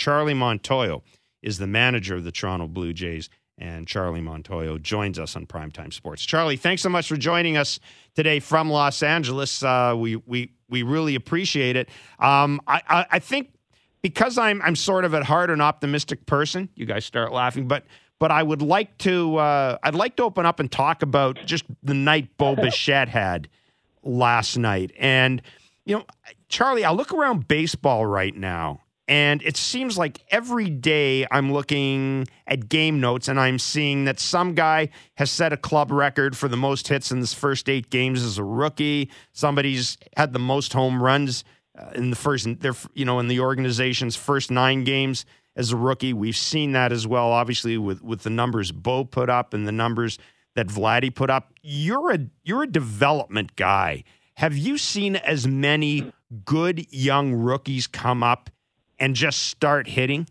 Charlie Montoyo is the manager of the Toronto Blue Jays, and Charlie Montoyo joins us on Primetime Sports. Charlie, thanks so much for joining us today from Los Angeles. We really appreciate it. I think because I'm sort of at heart an optimistic person, you guys start laughing, but I would like to I'd like to open up and talk about just the night Bo Bichette had last night. And Charlie, I look around baseball right now, and it seems like every day I'm looking at game notes and I'm seeing that some guy has set a club record for the most hits in his first 8 games as a rookie. Somebody's had the most home runs in the organization's first 9 games as a rookie. We've seen that as well, obviously, with the numbers Bo put up and the numbers that Vladdy put up. You're a development guy. Have you seen as many good young rookies come up and just start hitting?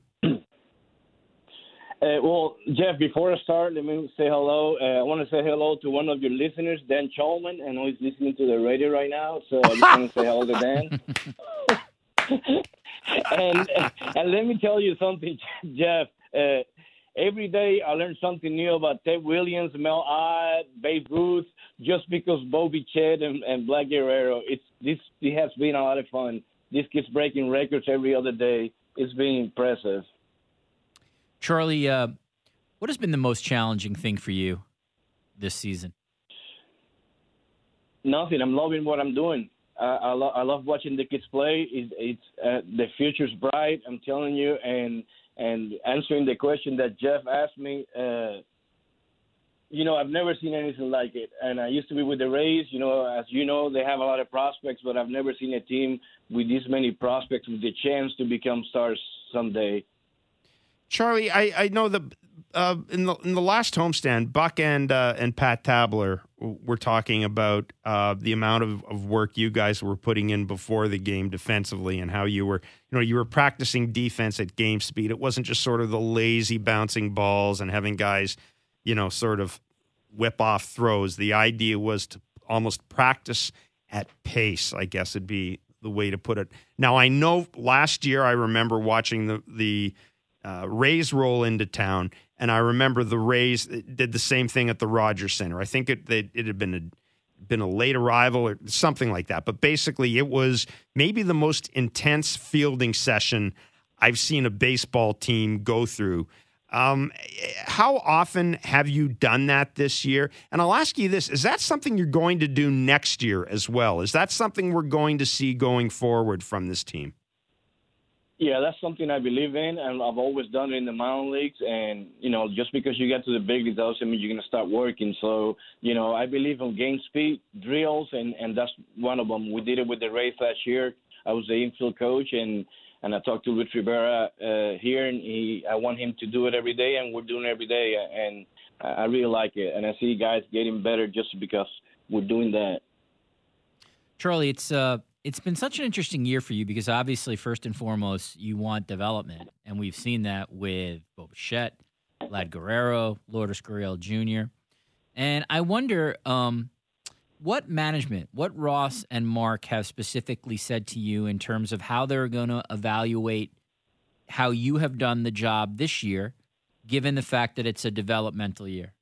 Well, Jeff, before I start, let me say hello. I want to say hello to one of your listeners, Dan Cholman. I know he's listening to the radio right now, so I just want to say hello to Dan. and let me tell you something, Jeff. Every day I learn something new about Ted Williams, Mel Ott, Babe Ruth, just because Bo Bichette and Vlad Guerrero. It has been a lot of fun. This kid's breaking records every other day. It's been impressive. Charlie, what has been the most challenging thing for you this season? Nothing. I'm loving what I'm doing. I love watching the kids play. It's the future's bright. I'm telling you, and answering the question that Jeff asked me, I've never seen anything like it. And I used to be with the Rays. As you know, they have a lot of prospects, but I've never seen a team with this many prospects with the chance to become stars someday. Charlie, I know that in the last homestand, Buck and Pat Tabler were talking about the amount of work you guys were putting in before the game defensively, and how you were practicing defense at game speed. It wasn't just sort of the lazy bouncing balls and having guys, sort of whip off throws. The idea was to almost practice at pace, I guess would be the way to put it. Now, I know last year I remember watching the Rays roll into town, and I remember the Rays did the same thing at the Rogers Center. I think it had been a late arrival or something like that. But basically, it was maybe the most intense fielding session I've seen a baseball team go through. How often have you done that this year? And I'll ask you this, is that something you're going to do next year as well? Is that something we're going to see going forward from this team? Yeah, that's something I believe in, and I've always done it in the minor leagues. And, just because you get to the big leagues doesn't mean you're going to start working. So, I believe in game speed drills, and that's one of them. We did it with the Rays last year. I was the infield coach, and I talked to Luis Rivera here, and I want him to do it every day, and we're doing it every day. And I really like it. And I see guys getting better just because we're doing that. Charlie, it's been such an interesting year for you because obviously, first and foremost, you want development. And we've seen that with Bo Bichette, Vlad Guerrero, Lourdes Gurriel Jr. And I wonder what management, what Ross and Mark have specifically said to you in terms of how they're going to evaluate how you have done the job this year, given the fact that it's a developmental year.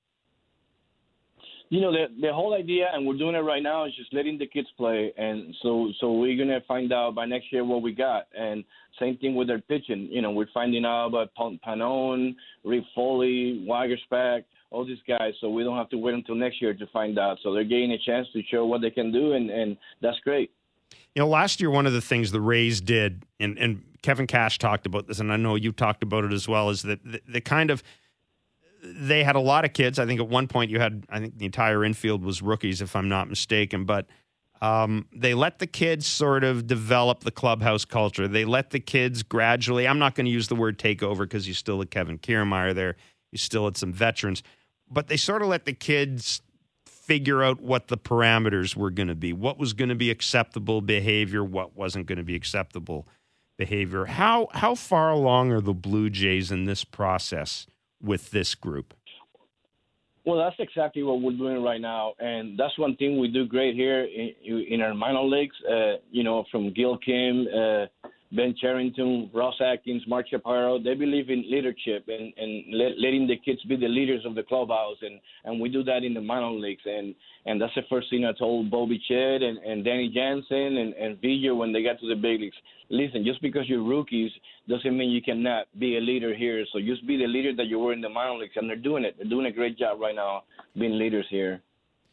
The whole idea, and we're doing it right now, is just letting the kids play. And so we're going to find out by next year what we got. And same thing with their pitching. We're finding out about Panon, Rick Foley, Wagerspack, all these guys. So we don't have to wait until next year to find out. So they're getting a chance to show what they can do, and that's great. Last year, one of the things the Rays did, and Kevin Cash talked about this, and I know you talked about it as well, is that the kind of – they had a lot of kids. I think at one point the entire infield was rookies, if I'm not mistaken. But they let the kids sort of develop the clubhouse culture. They let the kids gradually, I'm not going to use the word takeover because you still had Kevin Kiermaier there. You still had some veterans. But they sort of let the kids figure out what the parameters were going to be, what was going to be acceptable behavior, what wasn't going to be acceptable behavior. How far along are the Blue Jays in this process with this group? Well, that's exactly what we're doing right now, and that's one thing we do great here in our minor leagues. From Gil Kim, Ben Charrington, Ross Atkins, Mark Shapiro, they believe in leadership and letting the kids be the leaders of the clubhouse. And we do that in the minor leagues. And that's the first thing I told Bobby Chet and Danny Jansen and Villa when they got to the big leagues. Listen, just because you're rookies doesn't mean you cannot be a leader here. So just be the leader that you were in the minor leagues. And they're doing it. They're doing a great job right now being leaders here.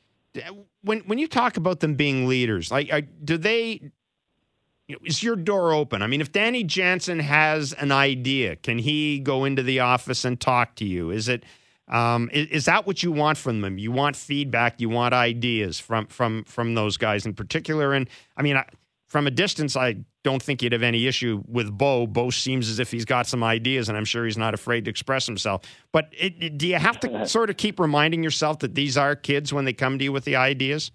When you talk about them being leaders, do they... is your door open? I mean, if Danny Jansen has an idea, can he go into the office and talk to you? Is it is that what you want from them? You want feedback, you want ideas from those guys in particular. And I mean, from a distance, I don't think you'd have any issue with Bo. Bo seems as if he's got some ideas, and I'm sure he's not afraid to express himself. But do you have to sort of keep reminding yourself that these are kids when they come to you with the ideas?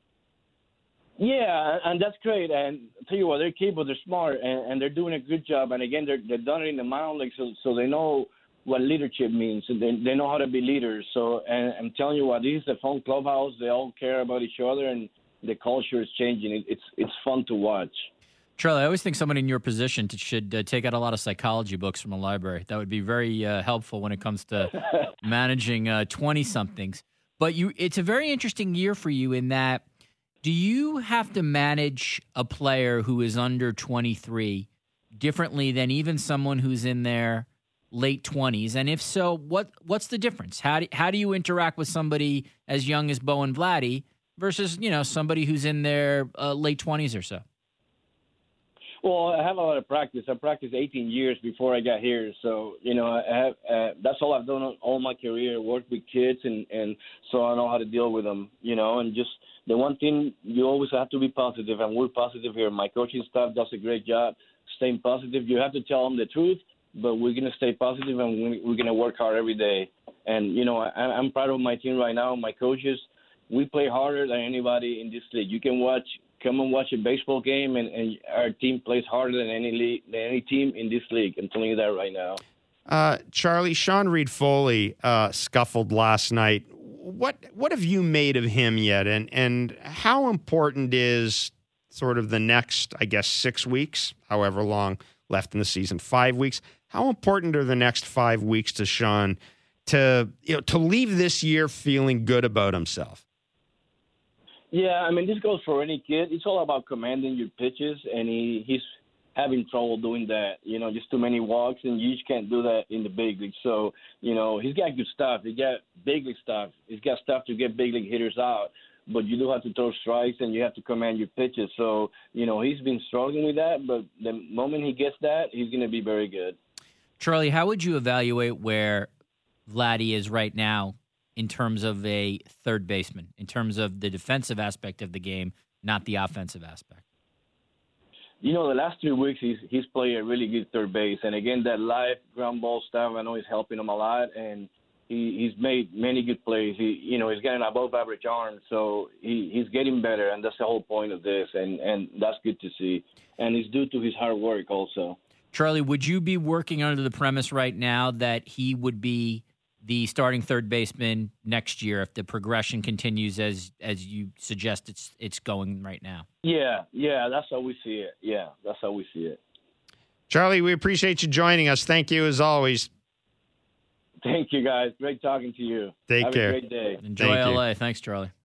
Yeah, and that's great. And I'll tell you what, they're capable, they're smart, and they're doing a good job. And again, they've done it in the minor leagues, so they know what leadership means. They know how to be leaders. So, and I'm telling you what, this is a fun clubhouse. They all care about each other, and the culture is changing. It's fun to watch. Charlie, I always think someone in your position should take out a lot of psychology books from a library. That would be very helpful when it comes to managing 20-somethings. But it's a very interesting year for you in that, do you have to manage a player who is under 23 differently than even someone who's in their late 20s? And if so, what's the difference? How do you interact with somebody as young as Bo and Vladdy versus, somebody who's in their late 20s or so? Well, I have a lot of practice. I practiced 18 years before I got here. So, I have that's all I've done all my career, work with kids, and so I know how to deal with them, and just the one thing, you always have to be positive, and we're positive here. My coaching staff does a great job staying positive. You have to tell them the truth, but we're going to stay positive, and we're going to work hard every day. And, I'm proud of my team right now. My coaches, we play harder than anybody in this league. You can come and watch a baseball game, and our team plays harder than any team in this league. I'm telling you that right now. Charlie, Sean Reed-Foley scuffled last night. What have you made of him yet? And how important is sort of the next, 6 weeks, however long left in the season, 5 weeks? How important are the next 5 weeks to Sean to leave this year feeling good about himself? Yeah, I mean, this goes for any kid. It's all about commanding your pitches, and he's having trouble doing that. Just too many walks, and you just can't do that in the big league. So, he's got good stuff. He got big league stuff. He's got stuff to get big league hitters out. But you do have to throw strikes, and you have to command your pitches. So, he's been struggling with that. But the moment he gets that, he's going to be very good. Charlie, how would you evaluate where Vladdy is right now in terms of a third baseman, in terms of the defensive aspect of the game, not the offensive aspect? The last 3 weeks he's played a really good third base, and again that live ground ball stuff I know is helping him a lot, and he's made many good plays. He's got an above average arm, so he's getting better, and that's the whole point of this, and that's good to see, and it's due to his hard work also. Charlie, would you be working under the premise right now that he would be the starting third baseman next year if the progression continues as you suggest it's going right now? Yeah, that's how we see it. Yeah, that's how we see it. Charlie, we appreciate you joining us. Thank you as always. Thank you, guys. Great talking to you. Take care. Have a great day. Enjoy LA. Thanks, Charlie.